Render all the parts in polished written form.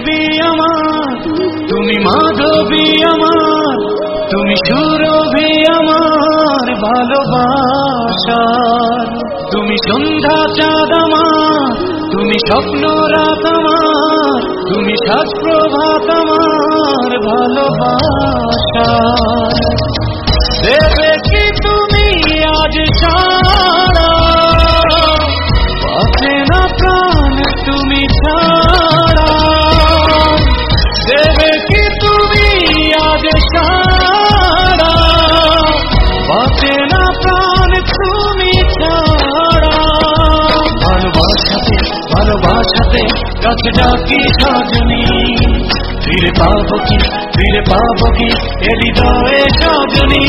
পৃথিবী আমার, তুমি মাধবী আমার, তুমি সুরভি আমার ভালোবাসার। তুমি সন্ধ্যা চাঁদ আমার, তুমি স্বপ্ন রাত আমার, তুমি সাজ প্রভাত আমার ভালোবাসার। দেবে কি তুমি আজ সারা, বাঁচে না প্রাণ তুমি ছাড়া। দেবে কি তুমি আজ সারা, বাঁচে না প্রাণ তুমি ছাড়া। ভালোবাসাতে ভালোবাসাতে কাছে ডাকি সজনী, ফিরে পাবো কি এ হৃদয়ে সজনী।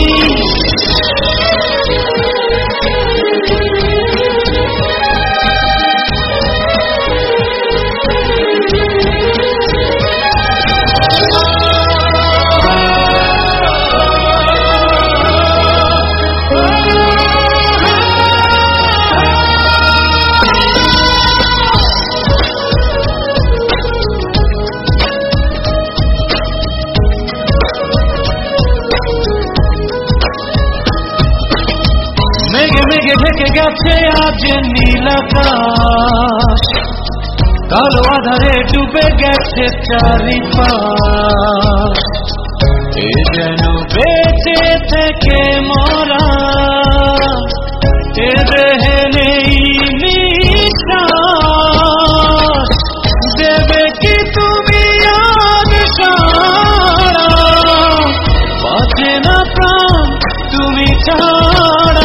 মেঘে মেঘে ঢেকে গেছে আজ নীল আকাশ, কালো আধারে ডুবে গেছে চারিপাশ। এ যেন বেঁচে থেকে মরা, এ দেহে নেই নিঃশ্বাস। দেবে কি তুমি আজ সারা, বাঁচে না প্রাণ তুমি ছাড়া।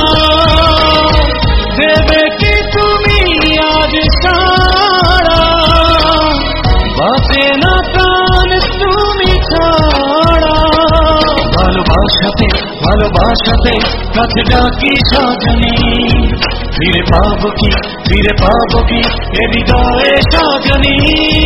দেবে কি তুমি আজ সারা, বাঁচে না প্রাণ তুমি ছাড়া। ভালোবাসাতে ভালোবাসাতে কাছে ডাকি সজনী, ফিরে পাবো কি এ হৃদয়ে সজনী।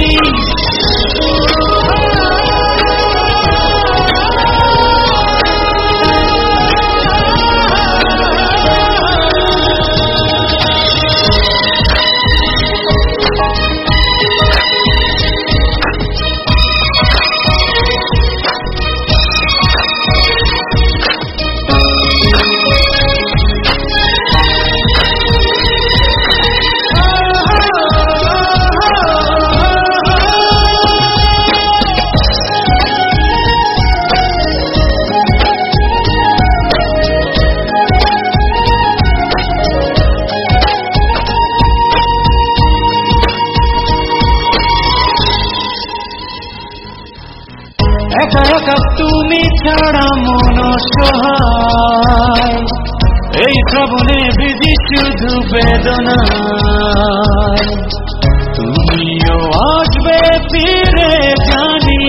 একা একা তুমি ছাড়া মন সহায়, এই শ্রাবণে ভিজি শুধু বেদনায়। তুমিও আসবে ফিরে জানি,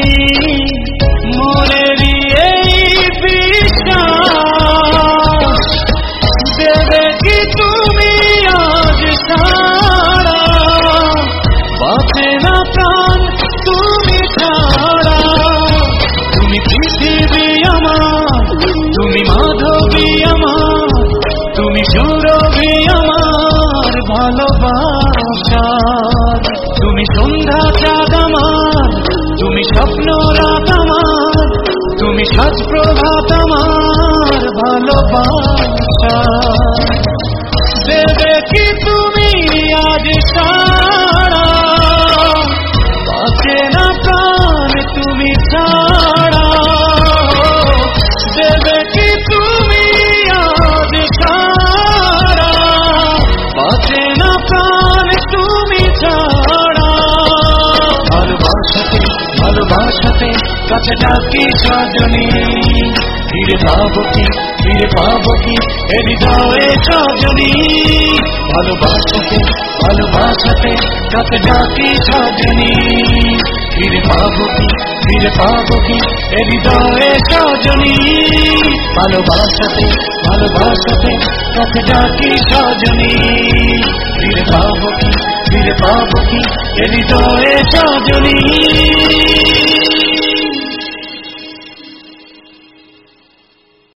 মনেরই এই বিশ্বাস। দেবে কি তুমি আজ সারা, বাঁচে না প্রাণ তুমি ছাড়া। তুমি পৃথিবী আমার, তুমি মাধবী আমার, তুমি সুরভি আমার ভালোবাসার। তুমি সন্ধ্যা চাঁদ আমার, তুমি স্বপ্ন রাত আমার, তুমি সাজ প্রভাত আমার ভালোবাসার। দেবে কি তুমি আজ সারা, বাঁচে না প্রাণ তুমি ছাড়া। দেবে কি তুমি আজ সারা, বাঁচে না প্রাণ তুমি ছাড়া। ভালোবাসাতে ভালোবাসাতে কাছে ডাকি সজনী, ফিরে পাবো কি এ হৃদয়ে সজনী। ভালোবাসাতে ভালোবাসাতে কাছে ডাকি সজনী, ফিরে পাবো কি এ হৃদয়ে সজনী। ভালোবাসাতে ভালোবাসাতে কাছে ডাকি সজনী, ফিরে পাবো কি এ হৃদয়ে সজনী।